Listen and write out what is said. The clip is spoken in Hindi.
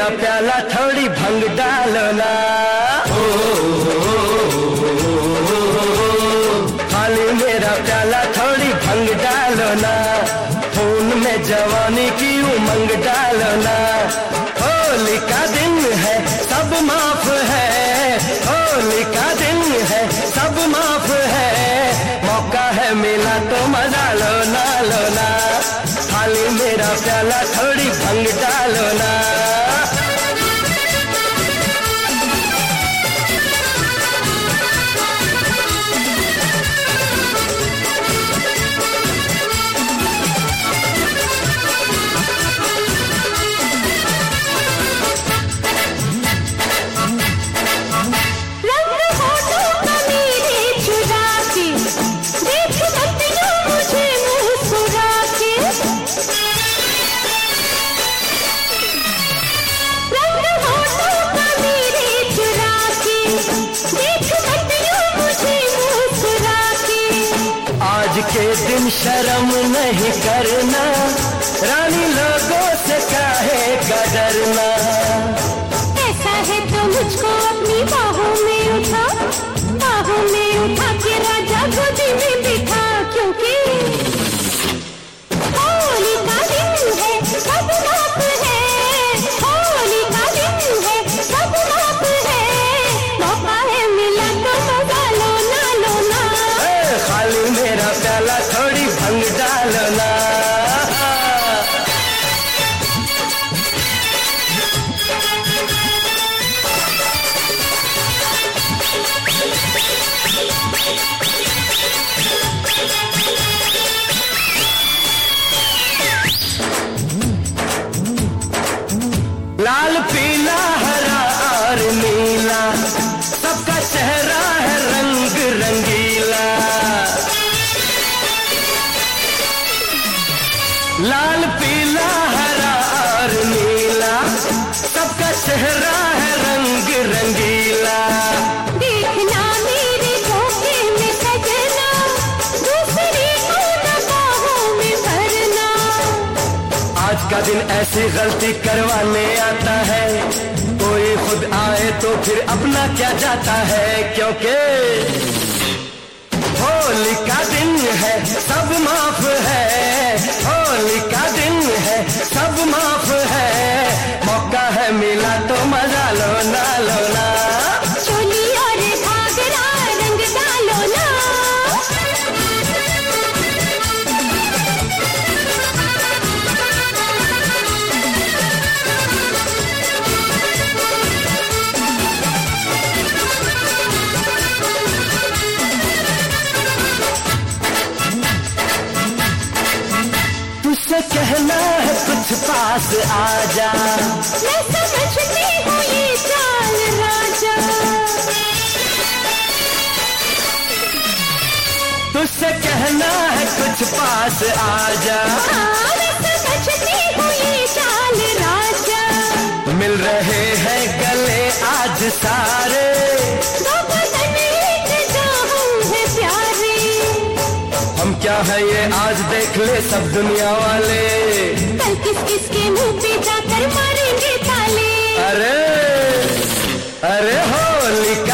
मेरा प्याला थोड़ी भंग डालो ना, खाली मेरा प्याला थोड़ी भंग डालो ना, खून में जवानी की उमंग डालो ना। होली का दिन है सब माफ है, होली का दिन है सब माफ है, मौका है मिला तो मजा लो ना, लो ना, खाली मेरा प्याला थोड़ी भंग डालो ना। आज के दिन शर्म नहीं करना, रानी लोगों से काहे का डरना। ऐसा है तो मुझको अपनी बाहों में उठा, बाहों में उठा के राजा गोदी में बिठा, क्योंकि होली का दिन है सब माफ है, होली का दिन है सब माफ है, मौका है मिला तो मजा लो ना, लो ना, खाली मेरा प्याला थोड़ी भंग डालो ना। लाल पीला हरा और नीला, सबका चेहरा है रंग रंगीला। लाल पीला हरा और नीला, सबका चेहरा है रंग रंगीला। देखना मेरे धोखे में सजना, दूसरी को न बाहों में भरना। आज का दिन ऐसी गलती करवाने आता है, कोई खुद आए तो फिर अपना क्या जाता है, क्योंकि होली का दिन है सब माफ है, होली का दिन है सब माफ है, मौका है मिला तो मजा लो ना, लो ना, चोली और घाघरा रंग डालो ना। तुझसे कहना है कुछ पास आजा, मैं समझती हूँ ये चाल राजा, तुझसे कहना है कुछ पास आजा, हाँ मैं समझती हूँ ये चाल राजा। मिल रहे हैं गले आज सारे, दो बदन एक जो हम हैं प्यारे, हम क्या है ये आज देख ले सब दुनिया वाले, कल किस किस के मुंह पे जाकर मारेंगे ताले। अरे अरे होली का